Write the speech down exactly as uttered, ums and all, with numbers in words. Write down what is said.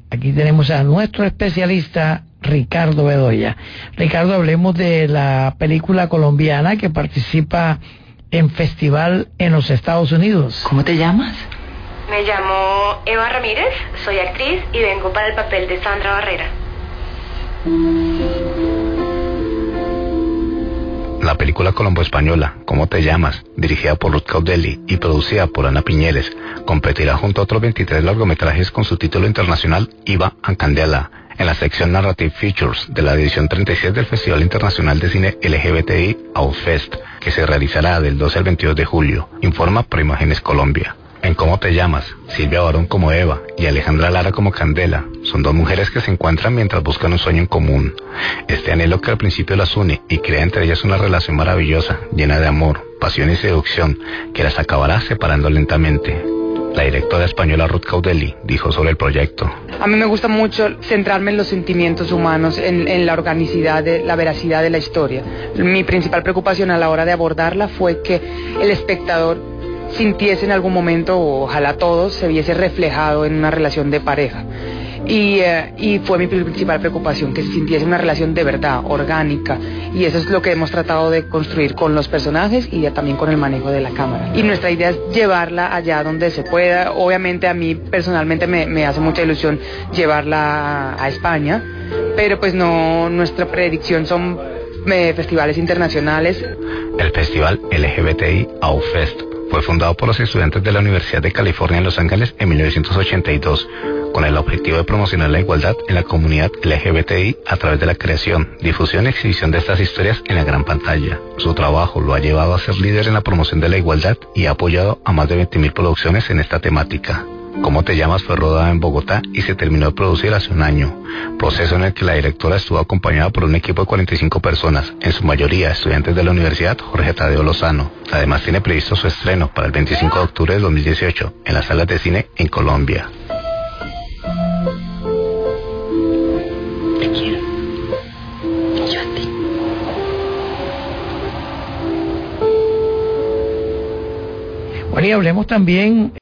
Aquí tenemos a nuestro especialista Ricardo Bedoya. Ricardo, hablemos de la película colombiana que participa en festival en los Estados Unidos. ¿Cómo te llamas? Me llamo Eva Ramírez, soy actriz y vengo para el papel de Sandra Barrera. La película colombo-española, ¿Cómo te llamas?, dirigida por Ruth Caudelli y producida por Ana Piñeres, competirá junto a otros veintitrés largometrajes con su título internacional Iva and Candela, en la sección Narrative Features de la edición treinta y seis del Festival Internacional de Cine L G B T I Outfest, que se realizará del doce al veintidós de julio, informa Proimágenes Colombia. En Cómo te llamas, Silvia Barón como Eva y Alejandra Lara como Candela son dos mujeres que se encuentran mientras buscan un sueño en común. Este anhelo que al principio las une y crea entre ellas una relación maravillosa, llena de amor, pasión y seducción, que las acabará separando lentamente. La directora española Ruth Caudelli dijo sobre el proyecto: a mí me gusta mucho centrarme en los sentimientos humanos, en, en la organicidad, de, la veracidad de la historia. Mi principal preocupación a la hora de abordarla fue que el espectador sintiese en algún momento, o ojalá todos, se viese reflejado en una relación de pareja. Y, eh, y fue mi principal preocupación, que se sintiese una relación de verdad, orgánica, y eso es lo que hemos tratado de construir con los personajes y ya también con el manejo de la cámara. Y nuestra idea es llevarla allá donde se pueda. Obviamente a mí personalmente me, me hace mucha ilusión llevarla a, a España, pero pues no, nuestra predicción son eh, festivales internacionales. El festival L G B T I Outfest fue fundado por los estudiantes de la Universidad de California en Los Ángeles en mil novecientos ochenta y dos, con el objetivo de promocionar la igualdad en la comunidad L G B T I a través de la creación, difusión y exhibición de estas historias en la gran pantalla. Su trabajo lo ha llevado a ser líder en la promoción de la igualdad y ha apoyado a más de veinte mil producciones en esta temática. Cómo te llamas fue rodada en Bogotá y se terminó de producir hace un año, proceso en el que la directora estuvo acompañada por un equipo de cuarenta y cinco personas, en su mayoría estudiantes de la Universidad Jorge Tadeo Lozano. Además tiene previsto su estreno para el veinticinco de octubre de dos mil dieciocho en las salas de cine en Colombia. Te quiero. Yo a ti. Bueno, y hablemos también